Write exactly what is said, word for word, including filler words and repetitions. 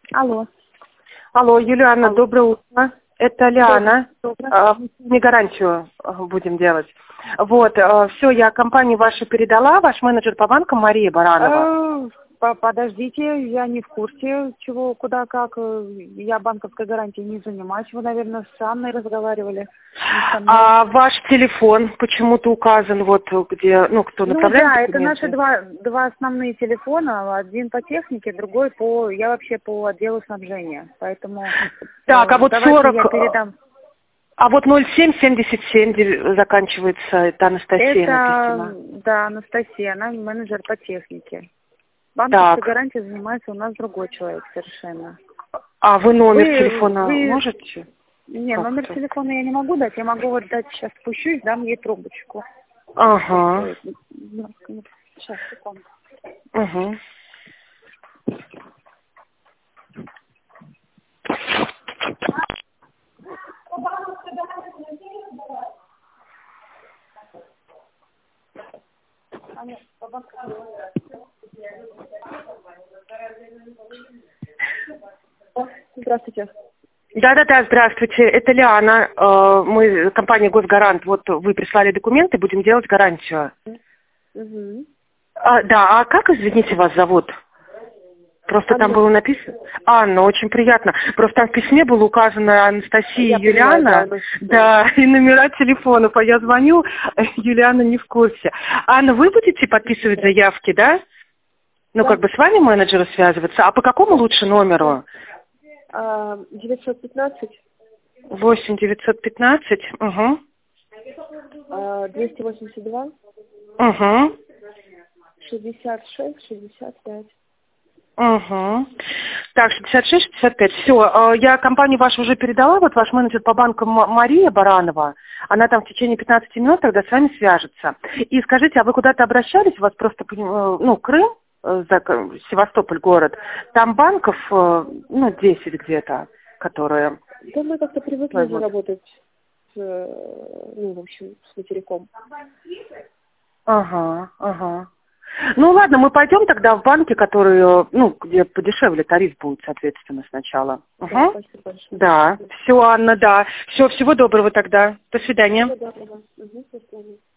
Алло. Алло, Юлиана, Алло. доброе утро. Это Лиана. Доброе. А, Не гарантию а, будем делать. Вот, все, я компанию вашу передала, ваш менеджер по банкам Мария Баранова. Э, по- Подождите, я не в курсе, чего, куда, как. Э, Я банковской гарантией не занимаюсь. Вы, наверное, с Анной разговаривали, не со мной. А ваш телефон почему-то указан, вот где, ну, кто Ну направляет да, это документы? наши два, два основные телефона. Один по технике, другой по... Я вообще по отделу снабжения. Поэтому Так, э, а вот давайте сорок, я передам. а вот ноль семь семьдесят семь де- заканчивается, это Анастасия написано. Это, да, Анастасия, она менеджер по технике. Банковской Так, гарантией занимается у нас другой человек совершенно. а вы номер Вы, телефона вы, можете? не, номер Как-то. телефона я не могу дать, я могу вот дать, сейчас спущусь, дам ей трубочку. Ага, Сейчас, секунду. угу. Здравствуйте. Да-да-да, здравствуйте, это Лиана, э, мы, компания Госгарант, вот вы прислали документы, будем делать гарантию. Угу. А, да, а как, извините, вас зовут? Просто там Анна, было написано... Анна, очень приятно. Просто там в письме было указано Анастасия я и понимаю, да, Юлиана, у нас... да, и номера телефонов, а я звоню, Юлиана не в курсе. Анна, вы будете подписывать заявки, да? Ну, Да. как бы с вами менеджеру связываться, а по какому лучше номеру? А, девятьсот пятнадцать, восемь девятьсот пятнадцать, угу, а, двести восемьдесят два, угу. шестьдесят шесть, шестьдесят пять. Угу. Так, шестьдесят шесть шестьдесят пять. Все, я компанию вашу уже передала, вот ваш менеджер по банкам М- Мария Баранова, она там в течение пятнадцати минут тогда с вами свяжется. И скажите, а вы куда-то обращались, у вас просто, э, ну, Крым, э, за- к- Севастополь город, там банков, э, ну, десять где-то, которые... Да мы как-то привыкли Ой, уже вот. работать, с, э, ну, в общем, с материком. Ага, ага. Ну ладно, мы пойдем тогда в банки, которые, ну, где подешевле тариф будет, соответственно, сначала. Да, Угу. спасибо большое. Да. Все, Анна, да. Все, всего доброго тогда. До свидания. Всего доброго. Угу, до свидания.